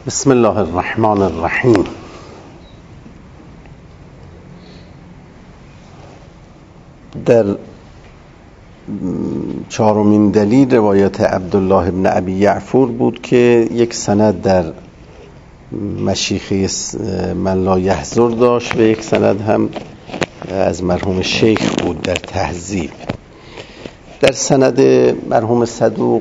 بسم الله الرحمن الرحیم. در چهارمین دلیل روایت عبدالله بن ابی یعفور بود که یک سند در مشیخه من لا یحضر داشت و یک سند هم از مرحوم شیخ بود در تهذیب. در سند مرحوم صدوق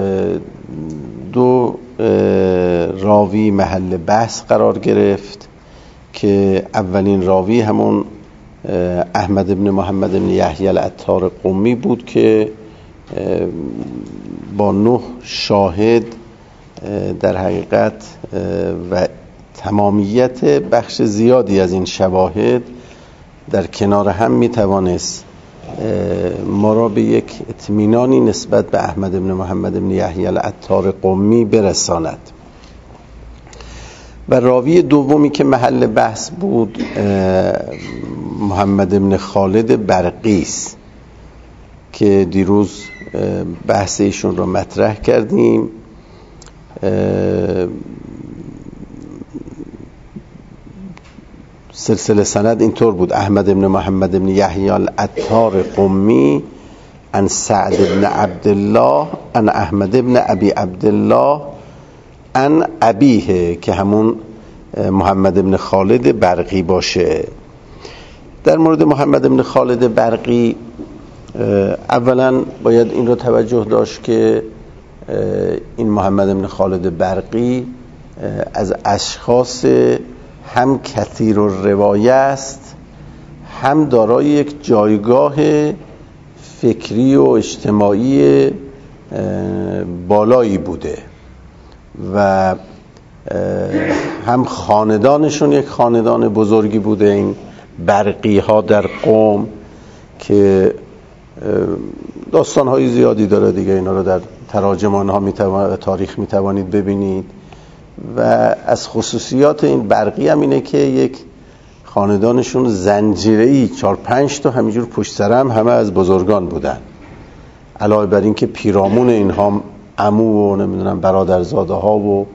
دو راوی محل بحث قرار گرفت که اولین راوی همون احمد بن محمد بن یحیی العطار قمی بود که با 9 شاهد در حقیقت و تمامیت بخش زیادی از این شواهد در کنار هم میتوانست ما را به یک اطمینانی نسبت به احمد بن محمد بن یحیی العطار قمی برساند. و راوی دومی که محل بحث بود محمد بن خالد برقی است که دیروز بحث ایشون رو مطرح کردیم. سلسله سند اینطور بود: احمد بن محمد بن یحیی العطار قمی عن سعد بن عبدالله عن احمد بن ابی عبدالله عن ابیه، که همون محمد بن خالد برقی باشه. در مورد محمد بن خالد برقی اولا باید این رو توجه داشت که این محمد بن خالد برقی از اشخاص هم کثیر الروایه است، هم دارای یک جایگاه فکری و اجتماعی بالایی بوده و هم خاندانشون یک خاندان بزرگی بوده. این برقی ها در قم که داستان‌های زیادی داره دیگه، اینا رو در تراجم آنها تاریخ میتوانید ببینید. و از خصوصیات این برقی هم اینه که یک خاندانشون زنجیره‌ای 4-5 تا همینجور پشت سر همه از بزرگان بودن، علاوه بر این که پیرامون اینها عمو و نمیدونم برادرزاده ها و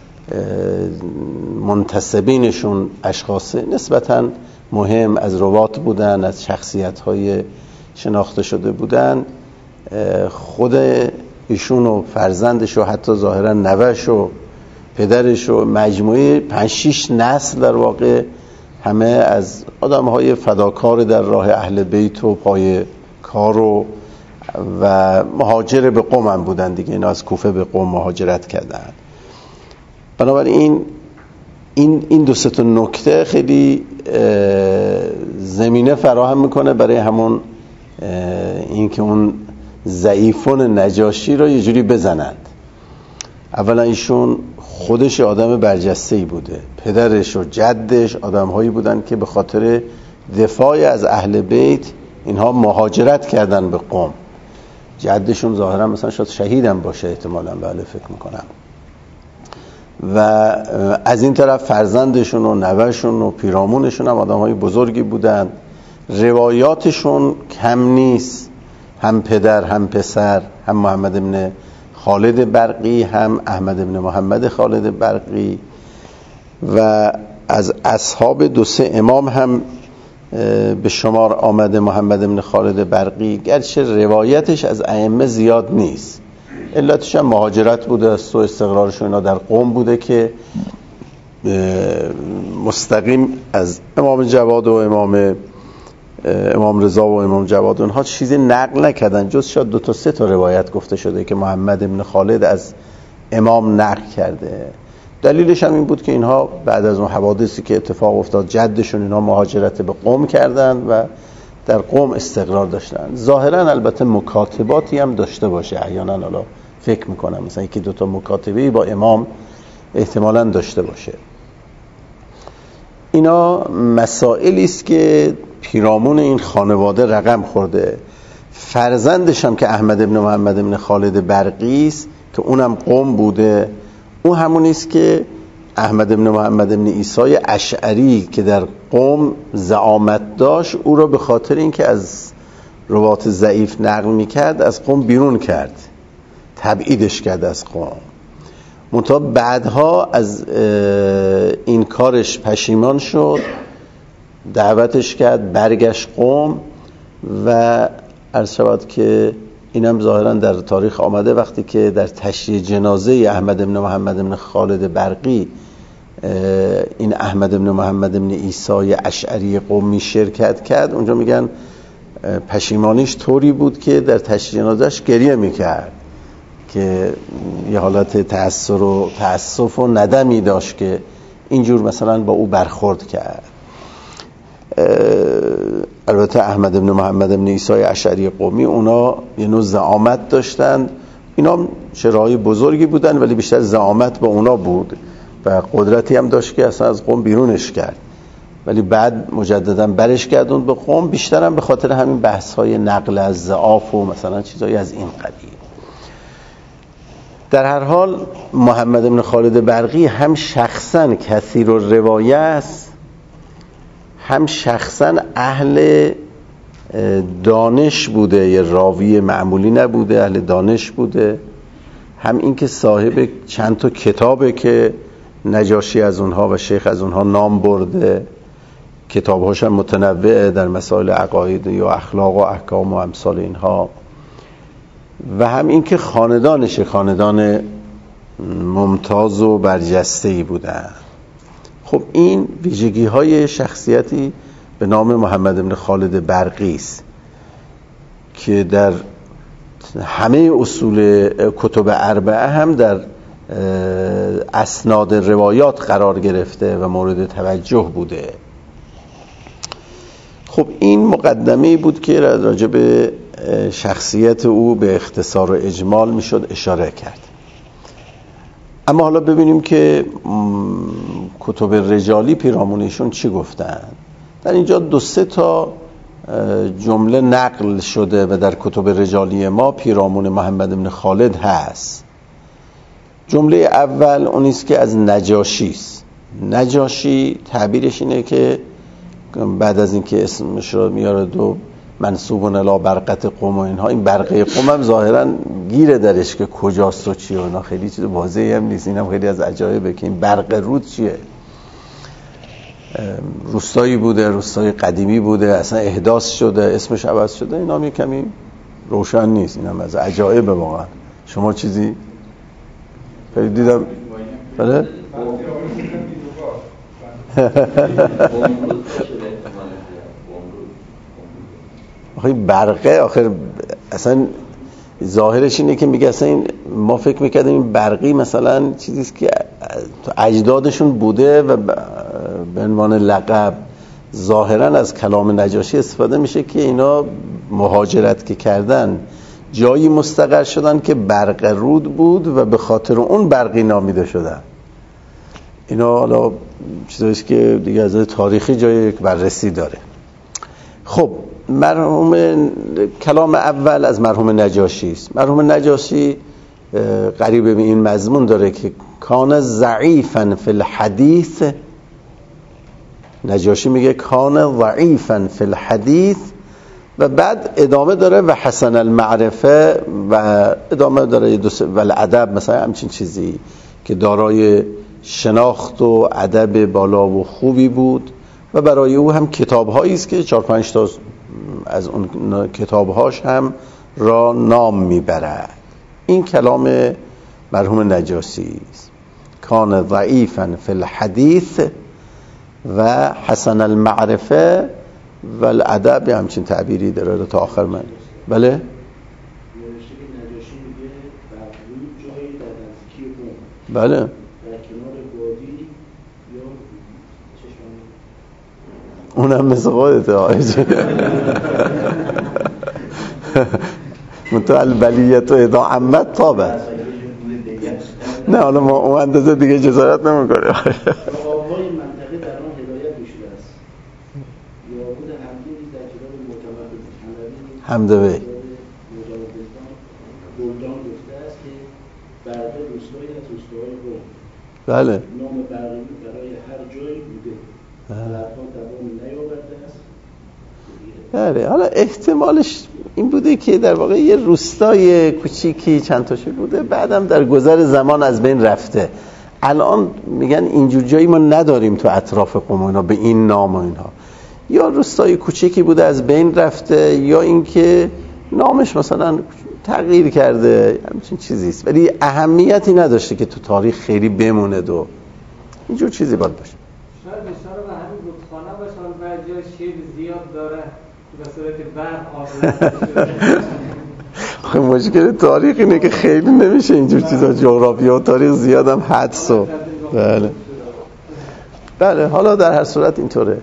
منتسبینشون اشخاص نسبتاً مهم از روات بودن، از شخصیت های شناخته شده بودن. خود ایشون و فرزندش و حتی ظاهرا نوش و پدرش و مجموعه 5-6 نسل در واقع همه از آدم های فداکار در راه اهل بیت و پای کار و مهاجر به قم هم بودن دیگه. اینا از کوفه به قم مهاجرت کردن. بنابراین این 2-3 تا نکته خیلی زمینه فراهم میکنه برای همون این که اون ضعیفون نجاشی رو یه جوری بزنند. اولا ایشون خودش آدم برجسته‌ای بوده، پدرش و جدش آدم‌هایی بودن که به خاطر دفاع از اهل بیت اینها مهاجرت کردن به قم. جدشون ظاهرا مثلا شاید شهیدم باشه احتمالاً، بله فکر میکنم. و از این طرف فرزندشون و نوهشون و پیرامونشون هم آدم‌های بزرگی بودن. روایاتشون کم نیست، هم پدر هم پسر، هم محمد بن خالد برقی هم احمد بن محمد خالد برقی. و از اصحاب 2-3 امام هم به شمار آمده محمد بن خالد برقی، گرچه روایتش از ائمه زیاد نیست. علتش هم مهاجرت بوده است و استقرارشون اینا در قم بوده که مستقیم از امام جواد و امام رضا و امام جواد اونها چیزی نقل نکردن، جز شاید 2-3 تا روایت گفته شده که محمد بن خالد از امام نقل کرده. دلیلش هم این بود که اینها بعد از اون حوادثی که اتفاق افتاد جدشون اینها مهاجرت به قم کردن و در قم استقرار داشتن. ظاهرا البته مکاتباتی هم داشته باشه احیانا، حالا فکر میکنم مثلا 1-2 تا مکاتبه‌ای با امام احتمالاً داشته باشه. اینا مسائلی است که پیرامون این خانواده رقم خورده. فرزندش هم که احمد بن محمد بن خالد برقی است که اونم قم بوده، اون همون است که احمد بن محمد بن عیسی اشعری که در قم زعامت داشت، او را به خاطر اینکه از روات ضعیف نقل میکرد از قم بیرون کرد، تبعیدش کرد از قم. منتها بعدها از این کارش پشیمان شد، دعوتش کرد، برگشت قم و عرض شود که اینم ظاهرا در تاریخ آمده وقتی که در تشییع جنازه احمد بن محمد بن خالد برقی این احمد بن محمد بن عیسی اشعری قمی شرکت کرد، اونجا میگن پشیمانیش طوری بود که در تشییع جنازهش گریه میکرد که یه حالت تأسف و ندمی داشت که اینجور مثلا با او برخورد کرد. البته احمد بن محمد بن عیسی اشعری قمی اونا یه نوع زعامت داشتند، اینا چرای بزرگی بودن ولی بیشتر زعامت با اونا بود و قدرتی هم داشت که اصلا از قم بیرونش کرد، ولی بعد مجددا برش گردوند به قم، بیشتر هم به خاطر همین بحث‌های نقل از ضعاف و مثلا چیزایی از این قبیل. در هر حال محمد بن خالد برقی هم شخصا کثیر الروایه است، هم شخصا اهل دانش بوده، یه راوی معمولی نبوده، اهل دانش بوده، هم این که صاحب چند تا کتابه که نجاشی از اونها و شیخ از اونها نام برده، کتابهاش هم متنوعه در مسائل عقاید یا اخلاق و احکام و امثال اینها، و هم این که خاندانش خاندان ممتاز و برجسته‌ای بودن. خب این ویژگی های شخصیتی به نام محمد بن خالد برقی است که در همه اصول کتب اربعه هم در اسناد روایات قرار گرفته و مورد توجه بوده. خب این مقدمه‌ای بود که راجع به شخصیت او به اختصار و اجمال میشد اشاره کرد. اما حالا ببینیم که کتب رجالی پیرامونشون چی گفتن. در اینجا 2-3 تا جمله نقل شده و در کتب رجالی ما پیرامون محمد بن خالد هست. جمله اول اونیست که از نجاشی است. نجاشی تعبیرش اینه که بعد از اینکه اسمش رو میاره دو منصوب الی برقت قم و اینها، این برقه قم هم ظاهرا گیره درش که کجاست و چیه، اونا خیلی چیز واضحی هم نیست. اینم خیلی از عجایبه که این برق رود چیه، روستایی بوده، روستای قدیمی بوده، اصلا احداث شده، اسمش عوض شده، اینا هم کمی روشن نیست. اینم از عجایبه واقعا. شما چیزی خیلی دیدم بله آخه برقه، آخر اصلا ظاهرش اینه که میگه اصلا این ما فکر میکردیم این برقی مثلا چیزیست که اجدادشون بوده و به عنوان لقب. ظاهرا از کلام نجاشی استفاده میشه که اینا مهاجرت که کردن جایی مستقر شدن که برق رود بود و به خاطر اون برقی نامیده شدن. اینا حالا چیزاییست که دیگه از تاریخی جای بررسی داره. خب مرحوم کلام اول از مرحوم نجاشی است. مرحوم نجاشی قریب به این مضمون داره که کان ضعیفا فی الحدیث. نجاشی میگه کان ضعیفا فی الحدیث و بعد ادامه داره و حسن المعرفه و ادامه داره و الادب، مثلا همچین چیزی که دارای شناخت و ادب بالا و خوبی بود و برای او هم کتاب‌هایی است که 4-5 تا از اون کتاب‌هاش هم را نام میبرد. این کلام مرحوم نجاشی است. کان ضعیفا فی الحدیث و حسن المعرفه و الادب، همچین تعبیری داره تا آخر. من بله بله اونم مثل خودته منتها البلیت و اذا عمت طابت. نه حالا ما اون اندازه دیگه جسارت نمیکنه. آقای منطقه در آن هدایت میشده است. یاقوت حمدی در کتاب معتمد حمدوی بلدان گفته است که برقه روستایی از روستاهای قم. بله. نام برقی برای هر جایی بوده. لبها دوام نیاورده است. بله، حالا احتمالش این بوده که در واقع یه روستای کوچیکی چند تاشه بوده، بعدم در گذر زمان از بین رفته. الان میگن اینجور جایی ما نداریم تو اطراف قم اینا به این نام و اینها، یا روستای کوچیکی بوده از بین رفته، یا اینکه نامش مثلا تغییر کرده، همچین چیزیست، ولی اهمیتی نداشته که تو تاریخ خیلی بمونه دو اینجور چیزی باید باشه. شاید اشاره به همین رودخانه باشه، بعد جای شیر زیاد داره به صورت برق خب مشکل تاریخ اینه که خیلی نمیشه اینجور چیزا، جغرافیا و تاریخ زیاد هم حدس و بله. حالا در هر صورت اینطوره.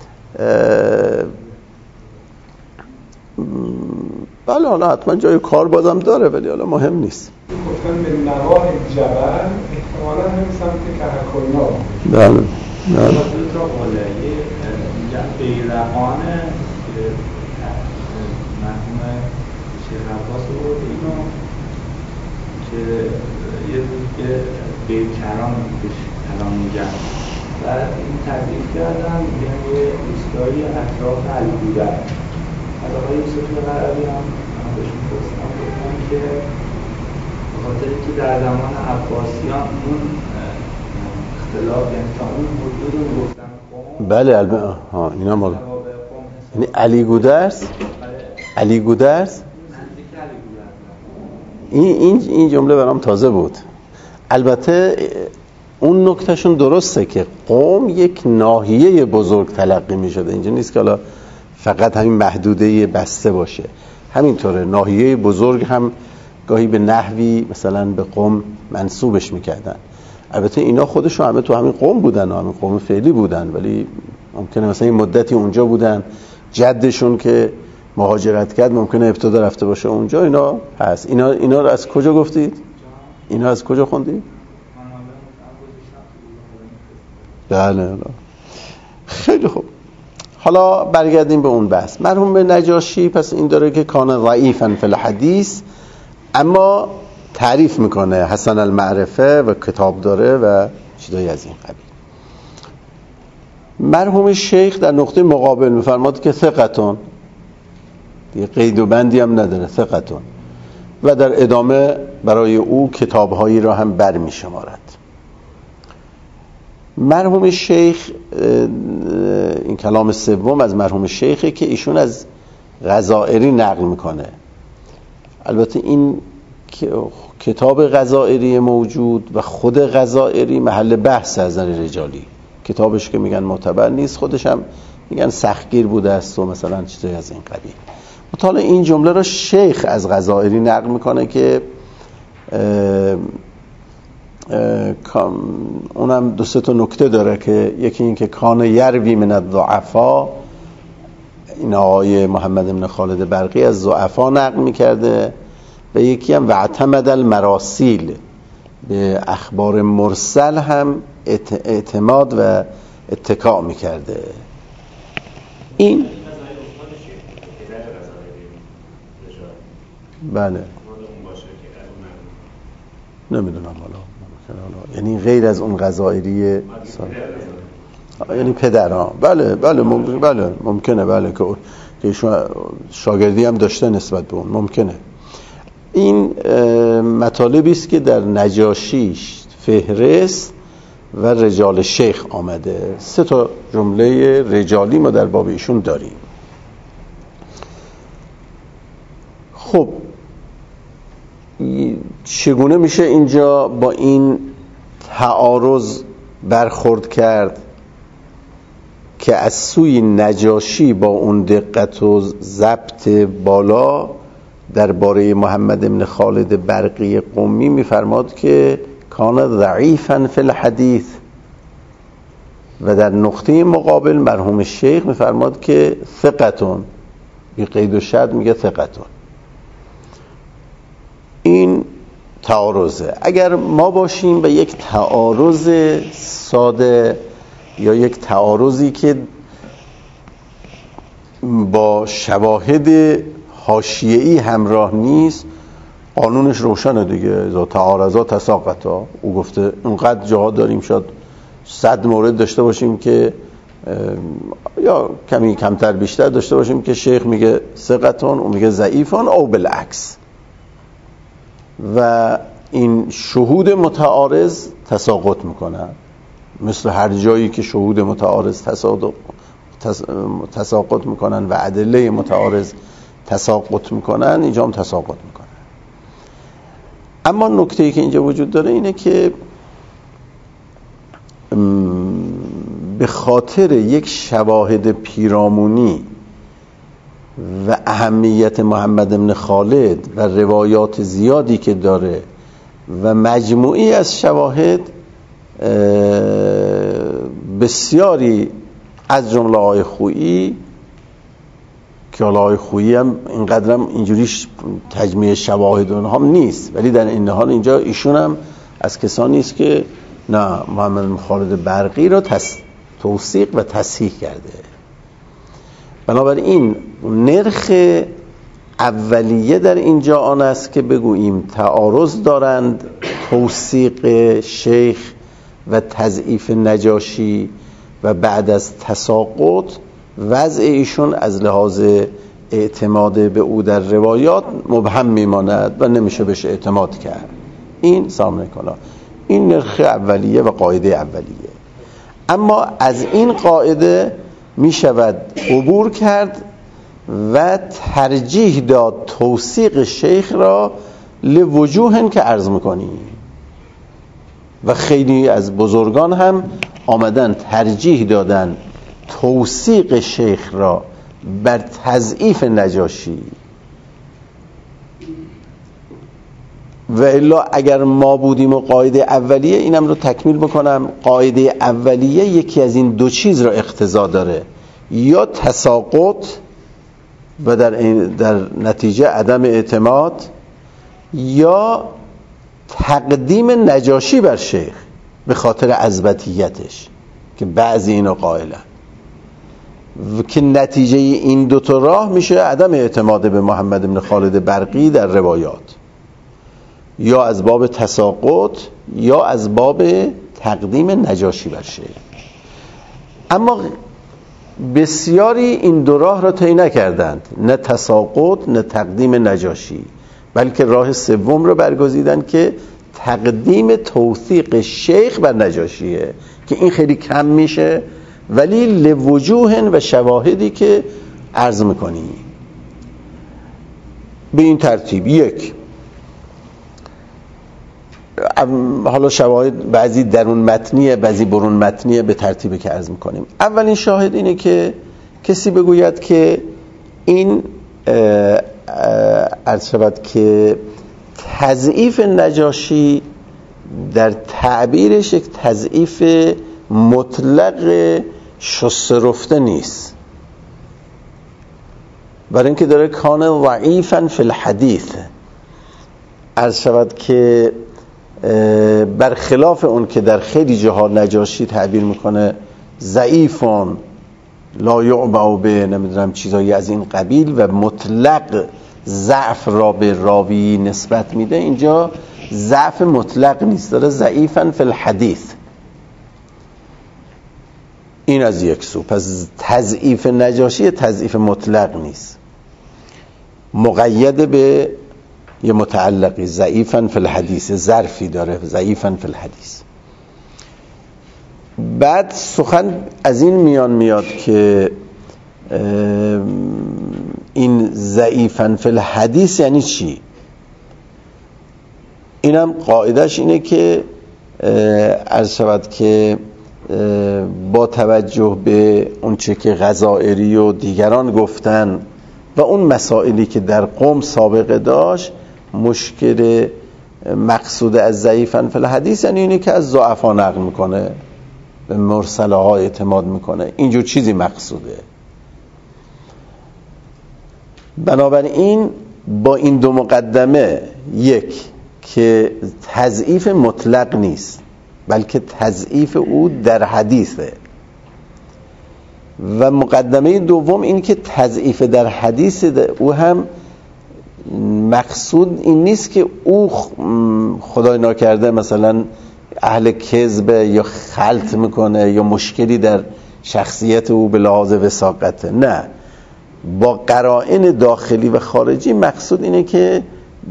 بله حالا حتما جای کار بازم داره، ولی حالا مهم نیست. گفتن به نواه جبل احتمالا هم سمت کهکوینا. بله دو تا قلعه میگن بیرقانه که مرحوم شیخ عباس بود اینو که یه روز که بیرکران بهش الان میگن و این تدریف کردن میگن یه روستایی اطراف علیبوده. از آقای یوسف غربی هم بهش می‌پرسیدم، گفتن که به خاطر که در زمان عباسیان اون اختلاف، یعنی تا اون حدود رو گفتن قم. بله البته اینا مال یعنی علی گودرز. علی گودرز این جمله برام تازه بود. البته اون نکتهشون درسته که قم یک ناحیه بزرگ تلقی می شده، اینجا نیست که حالا فقط همین محدوده بسته باشه. همینطوره ناحیه بزرگ هم گاهی به نحوی مثلا به قم منسوبش میکردن. البته اینا خودشون همه تو همین قم بودن، همین قم فعلی بودن، ولی ممکنه مثلا این مدتی اونجا بودن، جدشون که مهاجرت کرد ممکنه ابتدا رفته باشه اونجا. اینا هست. اینا رو از کجا گفتید؟ اینا از کجا خوندید؟ بله. خیلی خوب. حالا برگردیم به اون بحث. مرحوم نجاشی پس این داره که کان ضعیفا فی الحدیث، اما تعریف میکنه حسن المعرفه و کتاب داره و چیزایی از این قبیل. مرحوم شیخ در نقطه مقابل میفرماد که ثقتون، دیگه قید و بندی هم نداره، ثقتون، و در ادامه برای او کتابهایی را هم برمی شمارد. مرحوم شیخ، این کلام سوم از مرحوم شیخه که ایشون از غزائری نقل میکنه. البته این کتاب غزائری موجود و خود غزائری محل بحث از نظر رجالی. کتابش که میگن معتبر نیست، خودش هم میگن سختگیر بوده است و مثلا چیزایی از این قبیل. مطالعه این جمله را شیخ از غزائری نقل میکنه که اونم دو سه تا نکته داره که یکی این که کان یروی من الضعفا، این آقای محمد بن خالد برقی از ضعفا نقل میکرده، و یکی هم واعتمد المراسیل، به اخبار مرسل هم اعتماد و اتکا میکرده. این بله نمیدونم حالا، یعنی غیر از اون غزائری یعنی پدرها. بله ممکنه، بله که ایشون شاگردی هم داشته نسبت به اون، ممکنه. این مطالبی است که در نجاشیش فهرست و رجال شیخ آمده. 3 تا جمله رجالی ما در باب ایشون داریم. خب چگونه میشه اینجا با این تعارض برخورد کرد که از سوی نجاشی با اون دقت و ضبط بالا درباره محمد بن خالد برقی قمی میفرماد که کان ضعیفا فی الحدیث، و در نقطه مقابل مرحوم شیخ میفرماد که ثقتون، بی قید و شرط میگه ثقتون. این تعارضه. اگر ما باشیم و یک تعارض ساده یا یک تعارضی که با شواهد حاشیه‌ای همراه نیست، قانونش روشنه دیگه، اذا تعارضا تساقطا. او گفته اینقدر جاها داریم، شاید 100 مورد داشته باشیم که یا کمی کمتر بیشتر داشته باشیم که شیخ میگه ثقتون، اون میگه ضعیفون، او بالعکس. و این شهود متعارض تساقط میکنن، مثل هر جایی که شهود متعارض تساقط میکنن و ادله متعارض تساقط میکنن، اینجا هم تساقط میکنن. اما نکته‌ای که اینجا وجود داره اینه که به خاطر یک شواهد پیرامونی و اهمیت محمد بن خالد و روایات زیادی که داره و مجموعی از شواهد، بسیاری از جمله آقای خویی، که آقای خویی هم اینقدرم اینجوریش تجمیع شواهد اونها هم نیست، ولی در این حال اینجا ایشون هم از کسانی است که نه محمد بن خالد برقی را توثیق و تصحیح کرده. بنابراین نرخ اولیه در اینجا آن است که بگوییم تعارض دارند توثیق شیخ و تضعیف نجاشی و بعد از تساقط وضع ایشون از لحاظ اعتماد به او در روایات مبهم میماند و نمیشه بهش اعتماد کرد. این سامنے کلا، این نرخ اولیه و قاعده اولیه. اما از این قاعده می شود عبور کرد و ترجیح داد توثیق شیخ را لوجوهن که عرض میکنیم، و خیلی از بزرگان هم آمدن ترجیح دادن توثیق شیخ را بر تضعیف نجاشی. و الا اگر ما بودیم و قاعده اولیه، اینم رو تکمیل بکنم، قاعده اولیه یکی از این دو چیز را اقتضا داره، یا تساقط و در نتیجه عدم اعتماد، یا تقدیم نجاشی بر شیخ به خاطر عظمتیتش که بعضی اینو قائلن، که نتیجه این دوتا راه میشه عدم اعتماد به محمد بن خالد برقی در روایات، یا از باب تساقط یا از باب تقدیم نجاشی بر شیخ. اما بسیاری این دو راه را طی نکردند، نه تساقط نه تقدیم نجاشی، بلکه راه سوم را برگزیدن که تقدیم توثیق شیخ بر نجاشیه، که این خیلی کم میشه، ولی لوجوهن و شواهدی که عرض میکنی به این ترتیب. یک، حالا شواهد بعضی درون متنیه بعضی برون متنیه، به ترتیبی که عرض میکنیم. اولین شاهد اینه که کسی بگوید که این عرض شود که تضعیف نجاشی در تعبیرش یک تضعیف مطلق شسته رفته نیست، برای اینکه داره کان ضعیفا فی الحدیث، عرض شود که برخلاف اون که در خیلی جاها نجاشی تعبیر میکنه ضعیفون لا یعبع به، نمیدونم چیزایی از این قبیل، و مطلق ضعف را به راوی نسبت میده، اینجا ضعف مطلق نیست، داره ضعیفا فی الحدیث. این از یک سو. پس تضعیف نجاشی تضعیف مطلق نیست، مقید به یه متعلقی، ضعیفا فی الحدیث، ظرفی داره ضعیفا فی الحدیث. بعد سخن از این میاد که این ضعیفا فی الحدیث یعنی چی؟ اینم قاعدش اینه که عرض شود که با توجه به اون چه که غزائری و دیگران گفتن و اون مسائلی که در قم سابقه داشت، مشکل مقصود از ضعیفا فی الحدیث یعنی اینه که از ضعفا نقل میکنه، به مرسله ها اعتماد میکنه، اینجور چیزی مقصوده. بنابراین با این دو مقدمه، یک که تضعیف مطلق نیست بلکه تضعیف او در حدیثه، و مقدمه دوم این که تضعیف در حدیث او هم مقصود این نیست که او خدای ناکرده مثلا اهل کذب یا خلط میکنه یا مشکلی در شخصیت او به لحاظ وثاقته، نه، با قرائن داخلی و خارجی مقصود اینه که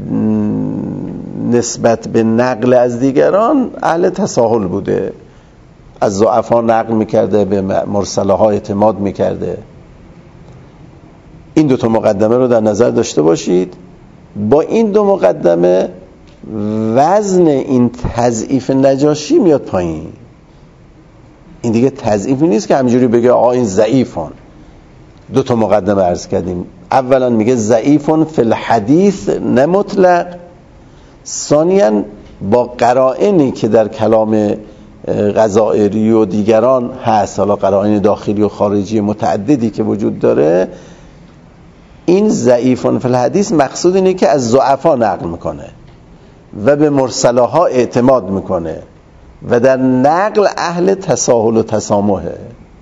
نسبت به نقل از دیگران اهل تساهل بوده، از ضعفا نقل میکرده، به مرسله ها اعتماد میکرده. این 2 مقدمه رو در نظر داشته باشید. با این 2 مقدمه وزن این تضعیف نجاشی میاد پایین. این دیگه تضعیفی نیست که همینجوری بگه این ضعیفون. 2 مقدمه عرض کردیم. اولا میگه ضعیفون فی الحدیث نه مطلق، ثانیاً با قرائنی که در کلام غزائری و دیگران هست، حالا قرائن داخلی و خارجی متعددی که وجود داره، این ضعیفون فی الحدیث مقصود اینه که از ضعفا نقل میکنه و به مرسله ها اعتماد میکنه و در نقل اهل تساهل و تسامحه.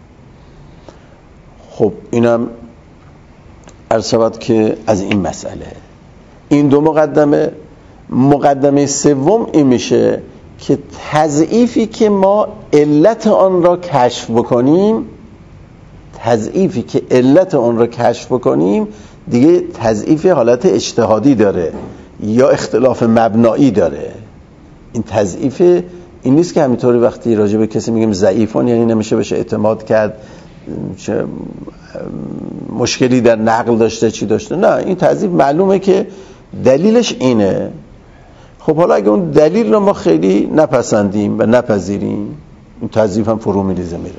خب اینم عرض شود که از این مسئله. این 2 مقدمه. مقدمه سوم این میشه که تضعیفی که ما علت آن را کشف بکنیم، تضعیفی که علت آن را کشف بکنیم دیگه تضعیف حالت اجتهادی داره یا اختلاف مبنایی داره. این تضعیف این نیست که همینطوری وقتی راجع به کسی میگیم ضعیفون یعنی نمیشه بهش اعتماد کرد، چه مشکلی در نقل داشته چی داشته، نه، این تضعیف معلومه که دلیلش اینه. خب حالا اگه اون دلیل رو ما خیلی نپسندیم و نپذیریم، این تضعیف هم فرو میریزه میره.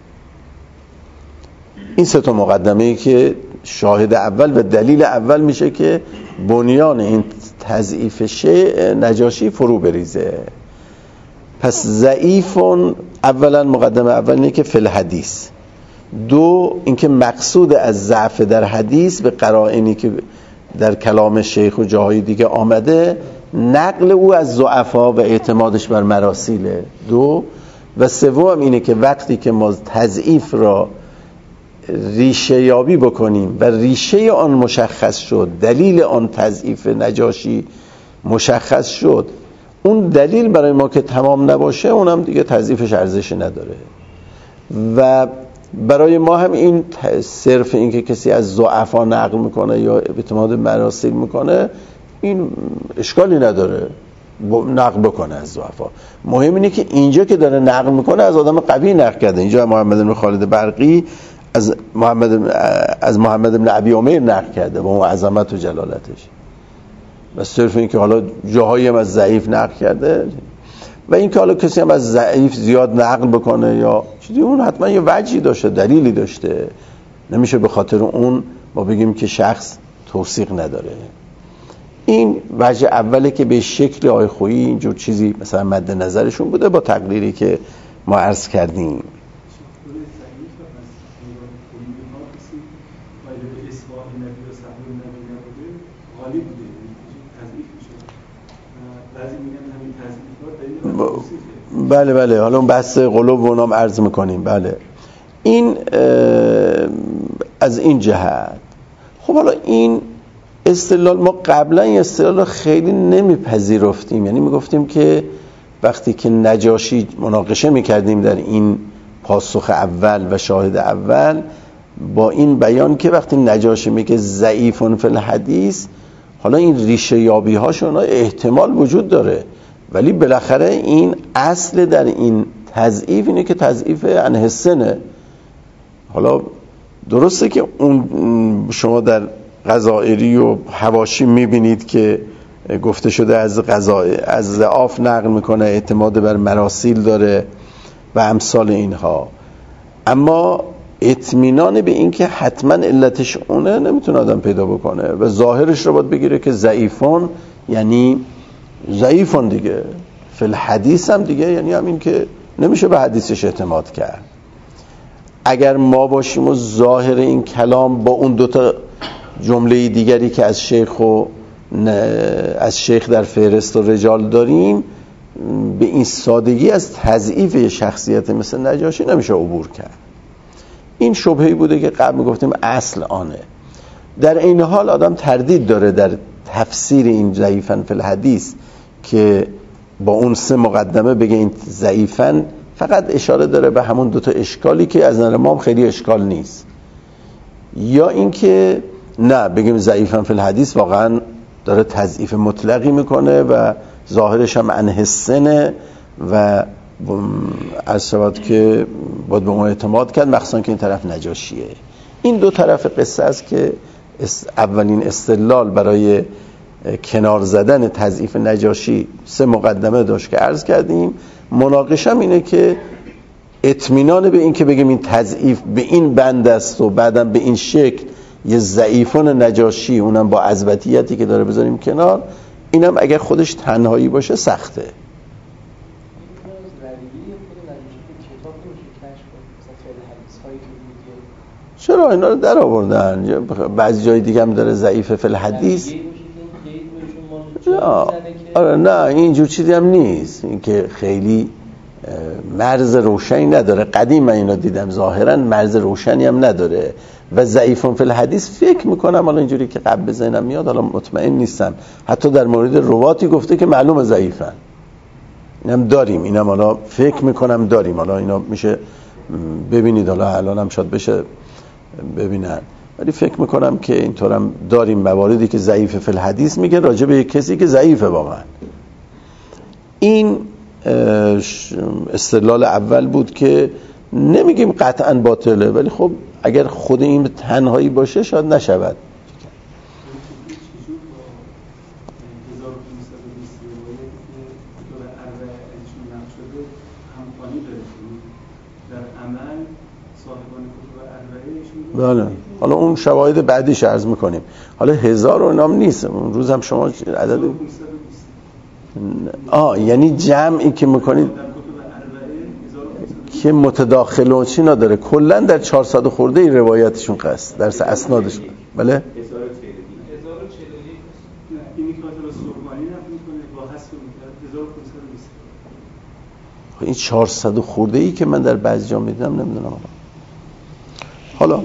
این 3 مقدمه‌ای که شاهد اول و دلیل اول میشه که بنیان این تضعیف نجاشی فرو بریزه. پس ضعیفون اولا مقدمه اول اینه که فی الحدیث. 2 اینکه مقصود از ضعف در حدیث به قرائنی که در کلام شیخ و جاهای دیگه آمده نقل او از ضعفا و اعتمادش بر مراسیله. 2 و 3 اینه که وقتی که ما تضعیف را ریشه یابی بکنیم و ریشه آن مشخص شد، دلیل آن تضعیف نجاشی مشخص شد، اون دلیل برای ما که تمام نباشه اونم دیگه تضعیفش ارزشی نداره. و برای ما هم این صرف این که کسی از ضعفا نقل میکنه یا اعتماد مراسیل میکنه این اشکالی نداره، نقل بکنه از ضعفا. مهم اینه که اینجا که داره نقل میکنه از آدم قوی نقل کرده. اینجا محمد بن خالد برقی از محمد بن ابی عمیر نقل کرده با اون عظمت و جلالتش، و صرف این که حالا جاهایی هم از ضعیف نقل کرده و این که حالا کسی هم از ضعیف زیاد نقل بکنه یا چیزی، اون حتما یه وجهی داشته، دلیلی داشته. نمیشه به خاطر اون ما بگیم که شخص توثیق نداره. این وجه اوله که به شکل آقای خویی اینجور چیزی مثلا مد نظرشون بوده با تقریری که ما عرض کردیم. بله حالا اون بحث قلوب و اونام عرض میکنیم. بله این از این جهت. خب حالا این استدلال ما قبلا این استدلال رو خیلی نمیپذیرفتیم، یعنی میگفتیم که وقتی که نجاشی مناقشه میکردیم در این پاسخ اول و شاهد اول با این بیان که وقتی نجاشی میگه ضعیفون فی الحدیث، حالا این ریشه یابی هاشون احتمال وجود داره، ولی بالاخره این اصل در این تضعیف اینه که تضعیف انحسنه. حالا درسته که اون شما در غزائری و حواشی میبینید که گفته شده از ضعاف نقل میکنه، اعتماد بر مراسیل داره و امثال اینها، اما اطمینان به این که حتما علتش اونه نمیتونه آدم پیدا بکنه و ظاهرش رو باید بگیره که ضعیفون یعنی ضعیفون دیگه، فی الحدیث هم دیگه یعنی همین که نمیشه به حدیثش اعتماد کرد. اگر ما باشیم و ظاهر این کلام با اون 2 جمله دیگری که از شیخ در فهرست و رجال داریم، به این سادگی از تضعیف شخصیت مثل نجاشی نمیشه عبور کرد. این شبهه‌ای بوده که قبل میگفتیم اصل آنه. در این حال آدم تردید داره در تفسیر این ضعیفاً فی الحدیث که با اون 3 مقدمه بگه این ضعیفاً فقط اشاره داره به همون دوتا اشکالی که از نظر ما خیلی اشکال نیست، یا اینکه نه بگیم ضعیفاً فی الحدیث واقعا داره تضعیف مطلقی میکنه و ظاهرش هم انحسنه و از شباد که باید به اون اعتماد کرد، مخصوصا که این طرف نجاشیه. این دو طرف قصه است که اولین استدلال برای کنار زدن تضعیف نجاشی 3 مقدمه داشت که عرض کردیم. مناقشه هم اینه که اطمینان به این که بگیم این تضعیف به این بند است و بعدم به این شکل یه ضعیفون نجاشی اونم با عظمتیتی که داره بذاریم کنار، اینم اگر خودش تنهایی باشه سخته. چرا اینا رو در آوردن؟ بعضی جای دیگه هم داره ضعیف فی الحدیث. آره نه اینجور چیزی هم نیست، این که خیلی مرز روشنی نداره. قدیم من اینو دیدم ظاهرا مرز روشنی هم نداره و ضعیفون فی الحدیث فکر میکنم حالا اینجوری که قبل به ذهنم میاد، حالا مطمئن نیستم، حتی در مورد رواتی گفته که معلومه ضعیفن. اینم داریم، اینم حالا فکر میکنم داریم، حالا اینا میشه ببینید، حالا الان هم شاید بشه ببینن، ولی فکر میکنم که اینطورم داریم مواردی که ضعیف فی الحدیث میگه راجع به یک کسی که ضعیفه واقعا. این استدلال اول بود که نمیگیم قطعا باطله، ولی خب اگر خود این تنهایی باشه شاید نشود. بله حالا اون شواهد بعدیش عرض میکنیم. حالا 1000 و نام نیست، اون روز هم شما عدد یعنی جمعی که میکنید که متداخل و چی نداره، کلا در 400 خورده ای روایتشون قصد درس اسنادشون. بله 1041 اینی که مثلا سومانی نمیکنه با حذف 1520. این 400 خورده ای که من در بعضی جا میدیدم نمیدونم حالا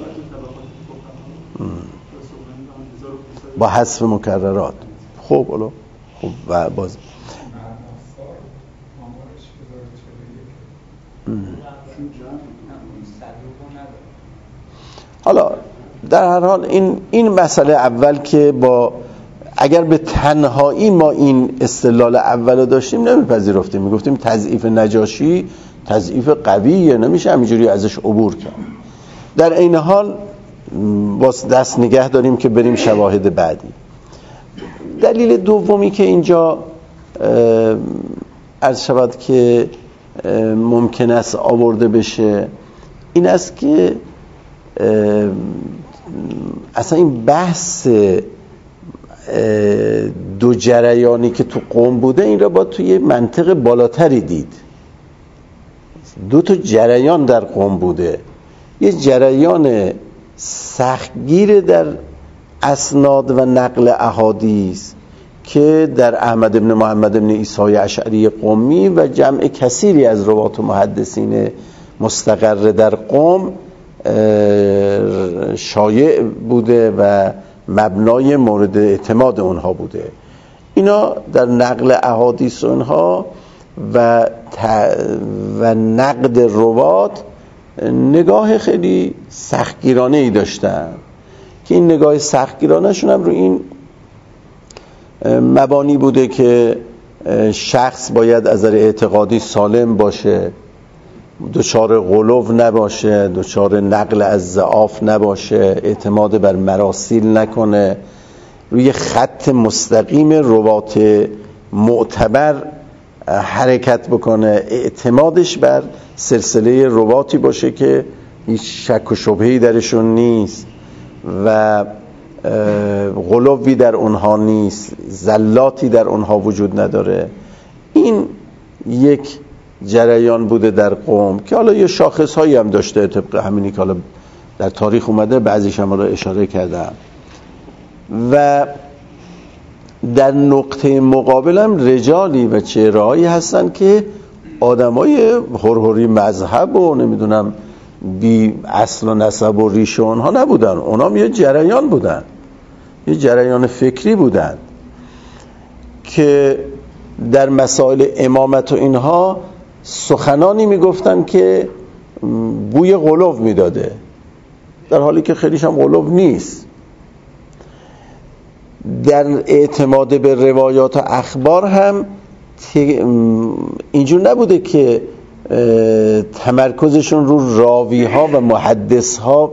با حذف مکررات. خب حالا خب و باز حالا در هر حال این مسئله اول که با اگر به تنهایی ما این استدلال اول داشتیم نمیپذیرفتیم، میگفتیم تضعیف نجاشی تضعیف قویه، نمیشه همینجوری ازش عبور کرد. در این حال باز دست نگه داریم که بریم شواهد بعدی. دلیل دومی که اینجا عرض شود که ممکن است آورده بشه این است که اصلا این بحث دو جریانی که تو قم بوده این را با توی منطق بالاتری دید. 2 تا جریان در قم بوده، یه جریان سختگیر در اسناد و نقل احادیث که در احمد بن محمد بن عیسی اشعری قمی و جمع کثیری از روات و محدثین مستقر در قم شایع بوده و مبنای مورد اعتماد اونها بوده. اینا در نقل احادیث اونها و نقد روات نگاه خیلی سختگیرانه ای داشتن که این نگاه سختگیرانه شون هم رو این مبانی بوده که شخص باید از نظر اعتقادی سالم باشه، دچار غلو نباشه، دچار نقل از ضعاف نباشه، اعتماد بر مراسیل نکنه، روی خط مستقیم روات معتبر حرکت بکنه، اعتمادش بر سلسله رواتی باشه که هیچ شک و شبهه‌ای درشون نیست و غلوی در اونها نیست، زلاتی در اونها وجود نداره. این یک جریان بوده در قم که حالا یه شاخص هایی هم داشته طبق همینی که حالا در تاریخ اومده، بعضیش هم رو اشاره کردم. و در نقطه مقابل هم رجالی و چهره‌هایی هستن که آدمای هرهری مذهب و نمیدونم بی اصل و نسب و ریشه اونها نبودن، اونها هم یه جریان بودن، یه جریان فکری بودن که در مسائل امامت و اینها سخنانی میگفتن که بوی قلوب میداده، در حالی که خیلیش هم قلوب نیست. در اعتماد به روایات و اخبار هم اینجور نبوده که تمرکزشون رو راوی ها و محدث ها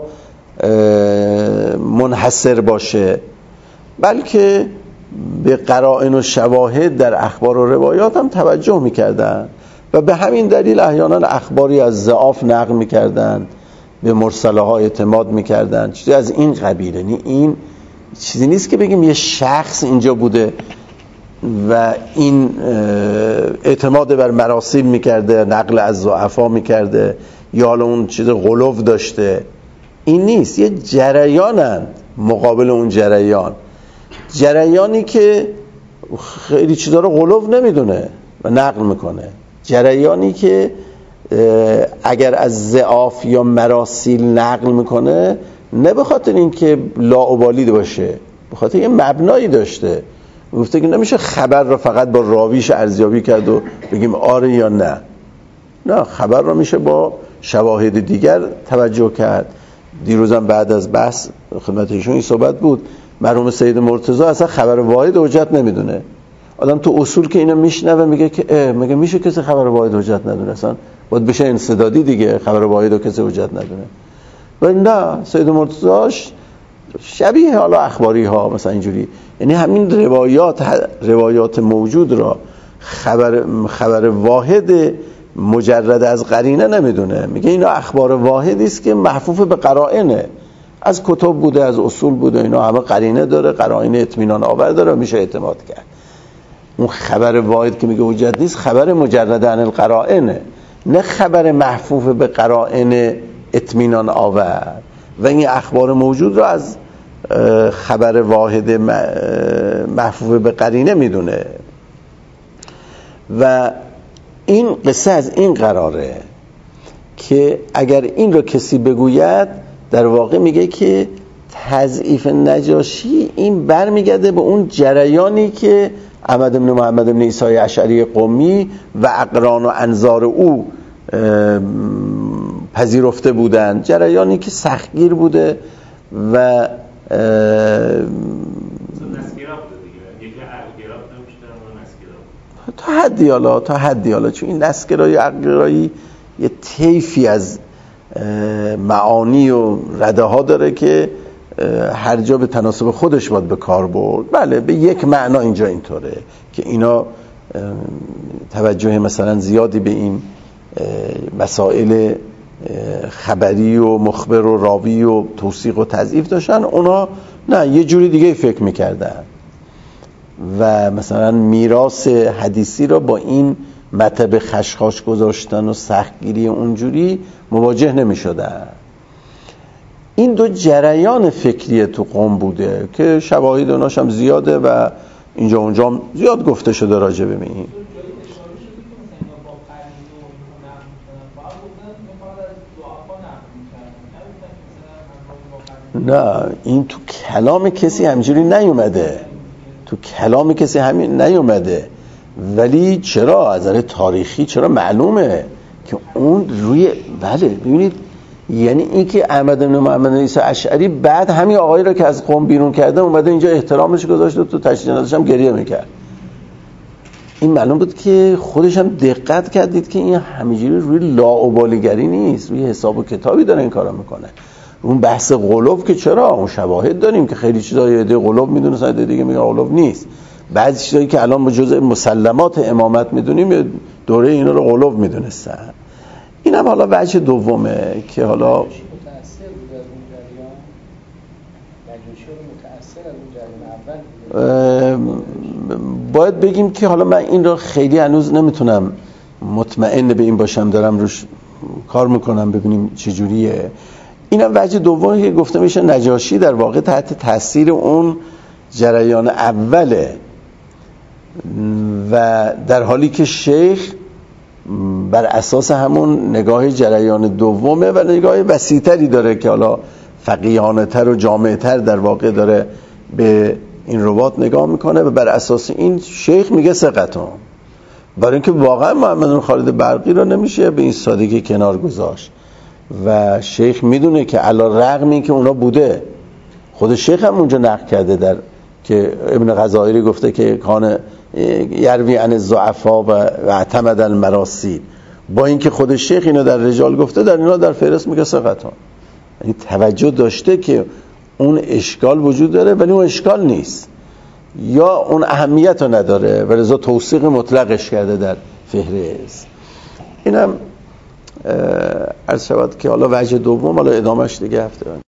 منحصر باشه، بلکه به قرائن و شواهد در اخبار و روایات هم توجه میکردن و به همین دلیل احیانا اخباری از ضعاف نقل میکردن، به مرسله ها اعتماد میکردن، چیزی از این قبیل. یعنی این چیزی نیست که بگیم یه شخص اینجا بوده و این اعتماد بر مراسیل میکرده، نقل از ضعفا میکرده یا حالا اون چیز غلو داشته. این نیست، یه جریانن مقابل اون جریانی که خیلی چیزا رو غلو نمیدونه و نقل میکنه، جریانی که اگر از ضعاف یا مراسیل نقل میکنه نه به خاطر اینکه لاابالی باشه، به خاطر یه مبنایی داشته. گفته که نمیشه خبر رو فقط با راویش ارزیابی کرد و بگیم آره یا نه. نه، خبر رو میشه با شواهد دیگر توجه کرد. دیروزم بعد از بحث خدمت ایشون این صحبت بود، مرحوم سید مرتضی اصلا خبر واحد حجت نمیدونه. آدم تو اصول که اینو میشنوه میگه که مگه میشه کسی خبر واحد حجت ندونه؟ اصلا باید بشه انسدادی دیگه، خبر واحد و کسی حجت ندونه. و نه، سید مرتضی شبیه حالا اخباری ها مثلا اینجوری، یعنی همین روایات موجود را خبر واحد مجرد از قرینه نمیدونه، میگه اینا اخبار واحدی است که محفوف به قرائنه، از کتب بوده، از اصول بوده، اینا همه قرینه داره، قرائن اطمینان آور داره، میشه اعتماد کرد. اون خبر واحد که میگه حجت نیست، خبر مجرد عن القرائنه، نه خبر محفوف به قرائن اطمینان آور. و این اخبار موجود رو از خبر واحد محفوف به قرینه میدونه. و این قصه از این قراره که اگر این رو کسی بگوید، در واقع میگه که تضعیف نجاشی این برمیگرده به اون جریانی که احمد بن محمد بن عیسی اشعری قمی و اقران و انظار او پذیرفته بودند، جریانی که سختگیر بوده و تا حدی حالا چون این نسگرایی عقلگرایی یه طیفی از معانی و رده ها داره که هر جا به تناسب خودش باید به کار برد. بله، به یک معنا اینجا اینطوره که اینا توجه مثلا زیادی به این مسائل خبری و مخبر و راوی و توثیق و تضعیف داشتن، اونا نه، یه جوری دیگه فکر میکردن و مثلا میراث حدیثی را با این مطب خشخاش گذاشتن و سختگیری اونجوری مواجه نمی شدن. این دو جریان فکری تو قم بوده که شواهد اوناش هم زیاده و اینجا اونجا هم زیاد گفته شده راجع به این. نه، این تو کلام کسی همجوری نیومده، تو کلام کسی همین نیومده، ولی چرا از نظر تاریخی چرا معلومه که اون روی بله ببینید، یعنی این که احمد بن محمد بن عیسی اشعری بعد همین آقایی را که از قم بیرون کرده اومده اینجا احترامش گذاشت و تو تشییع جنازه‌اش هم گریه میکرد، این معلوم بود که خودش هم دقت کردید که این همینجوری روی لاابالیگری نیست، روی حساب و کتابی داره این کارا میکنه. اون بحث غلو که چرا اون شواهد داریم که خیلی چیزا یه عده غلو میدونن، عده دیگه میگن غلو نیست. بعضی چیزایی که الان ما جزء مسلمات امامت میدونیم دوره اینا رو غلو میدونستن. این هم حالا وجه دومه که حالا متأثر بود از اون جریان، متأثر از اون جریان اول. باید بگیم که حالا من این رو خیلی هنوز نمیتونم مطمئن به این باشم، دارم روش کار میکنم ببینیم چجوریه. اینم وجه دومی که گفته میشه نجاشی در واقع تحت تاثیر اون جریان اوله و در حالی که شیخ بر اساس همون نگاه جریان دومه و نگاه وسیع‌تری داره که حالا فقیهانه‌تر و جامع‌تر در واقع داره به این روایات نگاه میکنه و بر اساس این شیخ میگه ثقتون برای اینکه واقعا محمد بن خالد برقی رو نمیشه به این سادگی کنار گذاشت و شیخ میدونه که علی رغم این که اونا بوده، خود شیخ هم اونجا نقل کرده در که ابن غزائری گفته که کان یروی عن الضعفاء و اعتمد المراسی، با اینکه خود شیخ اینو در رجال گفته در اینا در فهرست میگه ثقتان، یعنی توجه داشته که اون اشکال وجود داره ولی اون اشکال نیست یا اون اهمیت رو نداره و لذا توثیق مطلقش کرده در فهرست. اینم عرض شود که حالا وجه دوم، حالا ادامهش دیگه هفته